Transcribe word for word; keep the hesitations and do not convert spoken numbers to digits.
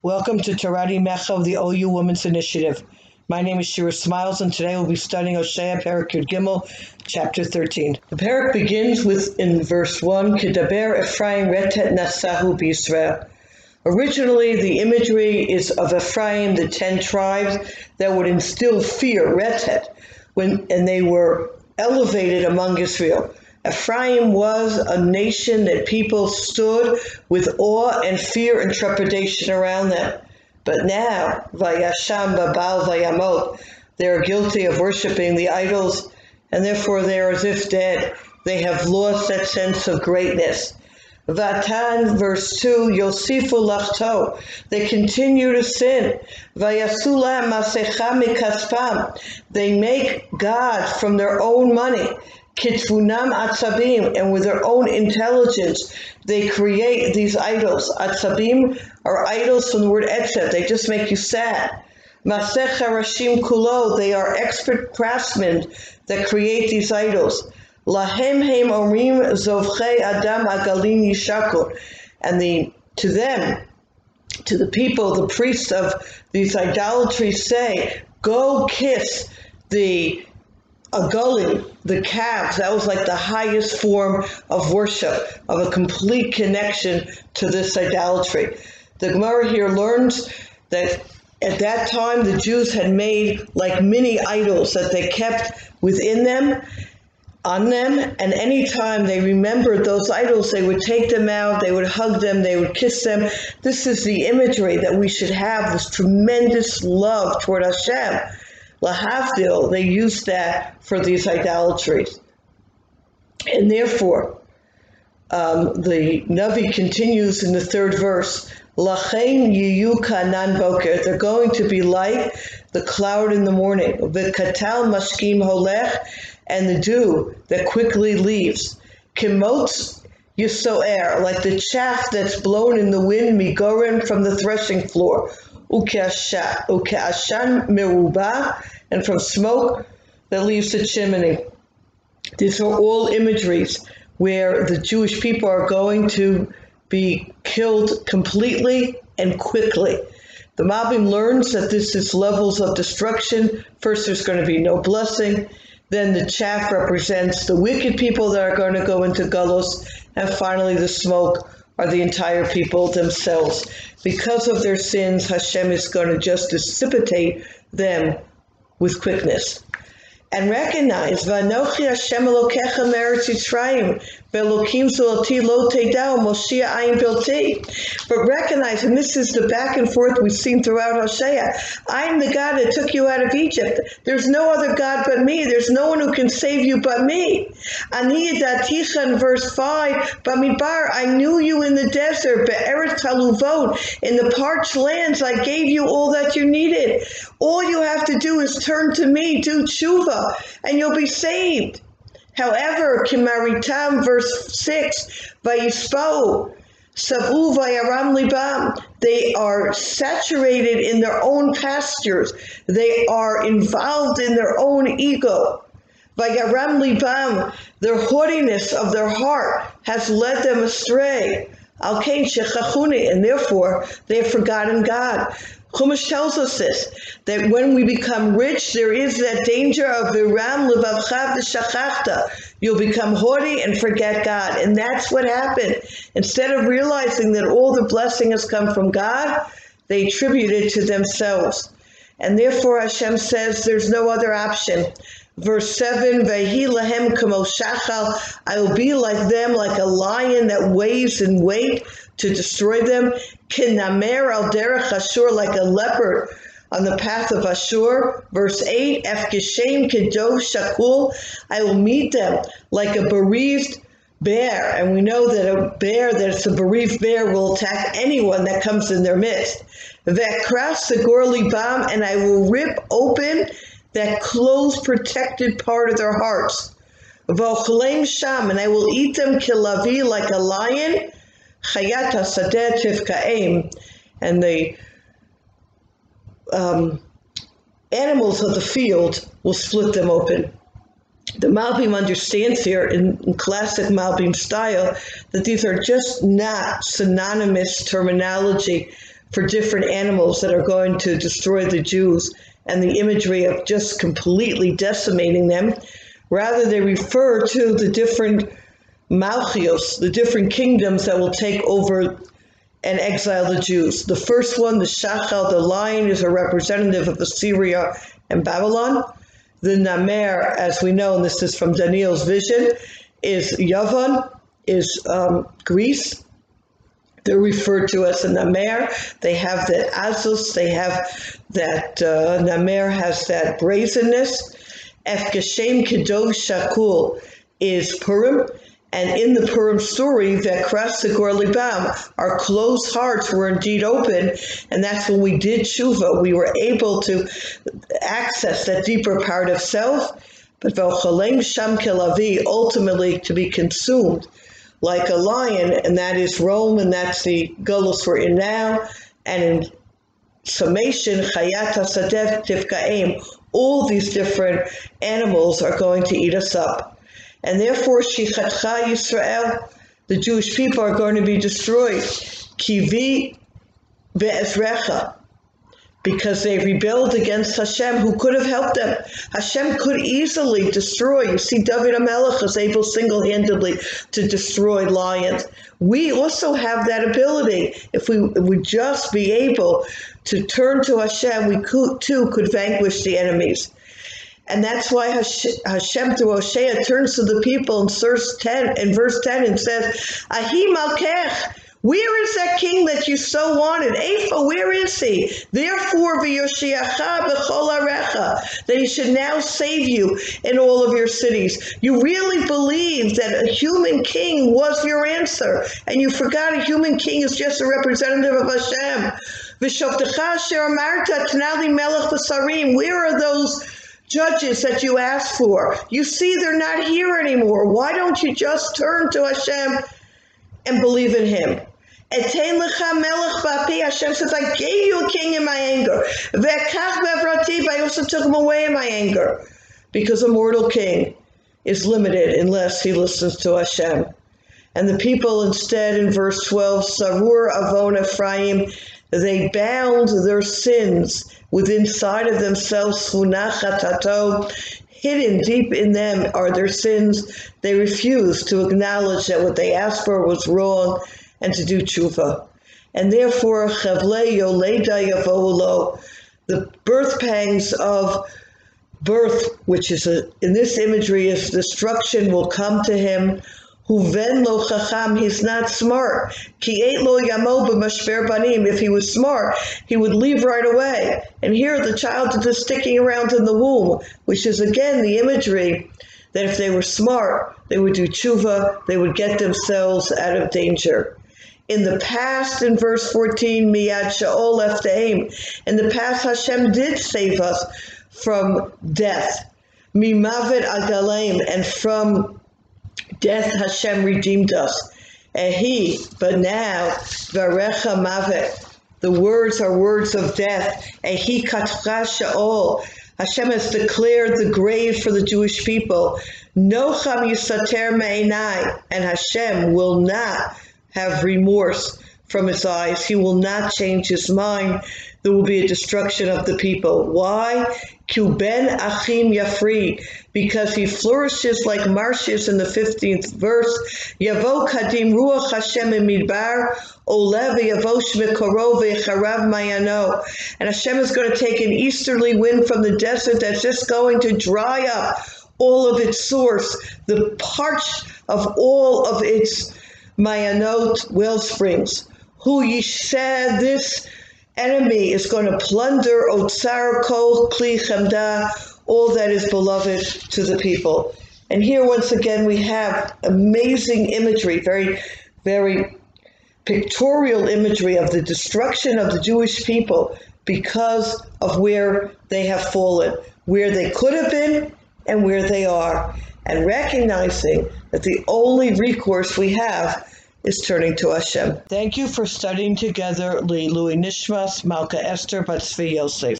Welcome to Tarati Mecha of the O U Women's Initiative. My name is Shira Smiles, and today we'll be studying Hosea Perek Yud Gimel, chapter thirteen. The Perek begins with, in verse one, Kedaber Ephraim Retet Nasahu B'Yisrael. Originally, the imagery is of Ephraim, the ten tribes that would instill fear, Retet, when, and they were elevated among Israel. Ephraim was a nation that people stood with awe and fear and trepidation around them. But now, Vayasham Babal Vayamot, they are guilty of worshiping the idols, and therefore they are as if dead. They have lost that sense of greatness. Vatan, verse two, Yosifu Lachto, they continue to sin. Vayasula Masecha Mikaspam, they make God from their own money. Kitfunam atzabim, and with their own intelligence, they create these idols. Atzabim are idols from the word etzev. They just make you sad. Masech harashim kulo, they are expert craftsmen that create these idols. Lahem heim omrim zovchei adam agalin yishakor, and the to them, to the people, the priests of these idolatries say, go kiss the Agolim, the calves. That was like the highest form of worship, of a complete connection to this idolatry. The Gemara here learns that at that time the Jews had made like mini idols that they kept within them, on them, and anytime they remembered those idols, they would take them out, they would hug them, they would kiss them. This is the imagery that we should have, this tremendous love toward Hashem. Lahavdil, they used that for these idolatries. And therefore, um, the Navi continues in the third verse, Lachein yiyu kanan boker, they're going to be like the cloud in the morning, v'katal mashkim holech, and the dew that quickly leaves, kimotz yisoer, like the chaff that's blown in the wind, migoren from the threshing floor, ukeashan meruba, and from smoke that leaves the chimney. These are all imageries where the Jewish people are going to be killed completely and quickly. The Malbim learns that this is levels of destruction. First, there's going to be no blessing. Then the chaff represents the wicked people that are going to go into Gullus. And finally, the smoke are the entire people themselves. Because of their sins, Hashem is going to just dissipate them with quickness. And recognize, Vanochi Hashem Elokecha Meretz Yitzrayim, Velokim Zoloti Lo Teidao, Moshiach Ayin Bilti. But recognize, and this is the back and forth we've seen throughout Hosea, I am the God that took you out of Egypt. There's no other God but me. There's no one who can save you but me. Ani Yadaticha in verse five, Bamidbar, I knew you in the desert, Be'eretz Haluvot, in the parched lands, I gave you all that you needed. All you have to do is turn to me, do tshuva, and you'll be saved. However, Kimaritam, verse six, Vayispo, Sabu Vayaram Libam, they are saturated in their own pastures. They are involved in their own ego. Vayaram Libam, their haughtiness of their heart has led them astray. Al-Kain Shechachuni, and therefore they have forgotten God. Chumash tells us this, that when we become rich, there is that danger of Viram Levavchav Shachachta. You'll become haughty and forget God. And that's what happened. Instead of realizing that all the blessing has come from God, they attribute it to themselves. And therefore Hashem says there's no other option. Verse seven, Vehi lahem kamo shachal, I will be like them, like a lion that waves in wait to destroy them. Kinamer al derech Ashur, like a leopard on the path of Ashur. Verse eight, Efkishem kedo shakul, I will meet them like a bereaved bear. And we know that a bear, that it's a bereaved bear, will attack anyone that comes in their midst. Vekras the gorli bam, and I will rip open that closed, protected part of their hearts. V'ochlem sham, and I will eat them kilavi, like a lion. Chayat hasadeh tivkaim, and the um, animals of the field will split them open. The Malbim understands here, in, in classic Malbim style, that these are just not synonymous terminology for different animals that are going to destroy the Jews and the imagery of just completely decimating them. Rather, they refer to the different malchios, the different kingdoms that will take over and exile the Jews. The first one, the Shachal, the lion, is a representative of Assyria and Babylon. The Namer, as we know, and this is from Daniel's vision, is Yavan, is um, Greece. They're referred to as the Namer. They have that Azus, they have that, uh, Namer has that brazenness. Efgeshem Kedosh Shakul is Purim. And in the Purim story, Vekras Segor Libam, our closed hearts were indeed open, and that's when we did tshuva. We were able to access that deeper part of self, but V'ochalem Sham Kelavi, ultimately to be consumed like a lion, and that is Rome, and that's the Golos we're in now, and in summation, Chayat HaSadev Tifkaim, all these different animals are going to eat us up. And therefore, Shichatcha Yisrael, the Jewish people are going to be destroyed. Kivi be'ezrecha, because they rebelled against Hashem, who could have helped them. Hashem could easily destroy. You see, David HaMelech was able single-handedly to destroy lions. We also have that ability. If we would just be able to turn to Hashem, we could, too could vanquish the enemies. And that's why Hashem through Hosea turns to the people in verse ten, in verse ten and says, Ahi Malkech, where is that king that you so wanted? Ephah, where is he? Therefore, v'yoshiacha b'chol arecha, that he should now save you in all of your cities. You really believed that a human king was your answer, and you forgot a human king is just a representative of Hashem. V'shoftecha asher amarta t'nali melech b'sarim, where are those judges that you asked for? You see, they're not here anymore. Why don't you just turn to Hashem and believe in him? Etein lecha melech b'api, Hashem says, I gave you a king in my anger. Ve'kach be'avrati, I also took him away in my anger. Because a mortal king is limited unless he listens to Hashem. And the people instead, in verse twelve, Sarur Avon Ephraim, they bound their sins within inside of themselves, hidden deep in them are their sins. They refuse to acknowledge that what they asked for was wrong and to do tshuva. And therefore, chavle yoleda yavolo, the birth pangs of birth, which is a, in this imagery is destruction, will come to him. Huven lo chacham, he's not smart. Ki eit lo yamo b'mashper banim, if he was smart, he would leave right away. And here the child is just sticking around in the womb, which is again the imagery that if they were smart, they would do tshuva, they would get themselves out of danger. In the past, in verse fourteen, miyad sha'ol lefteim, in the past Hashem did save us from death, mimavet agalaim, and from death Hashem redeemed us. Ehi, but now, varecha mavet, the words are words of death. Ehi katcha sha'ol, Hashem has declared the grave for the Jewish people. Nocham yisater me'enai, and Hashem will not have remorse from his eyes. He will not change his mind. There will be a destruction of the people. Why? Kuben achim yafri, because he flourishes like marshes in the fifteenth verse. Yavo kadim ruach Hashem midbar, olev yavosh mekorov v'charav mayano. And Hashem is going to take an easterly wind from the desert that's just going to dry up all of its source, the parch of all of its mayanot, well springs. Who ye said this enemy is going to plunder otsar kol kli chemda, all that is beloved to the people. And here once again we have amazing imagery, very, very pictorial imagery of the destruction of the Jewish people because of where they have fallen, where they could have been and where they are, and recognizing that the only recourse we have is turning to Hashem. Thank you for studying together Li Lui Nishmas Malka Esther Bat Zvi Yosef.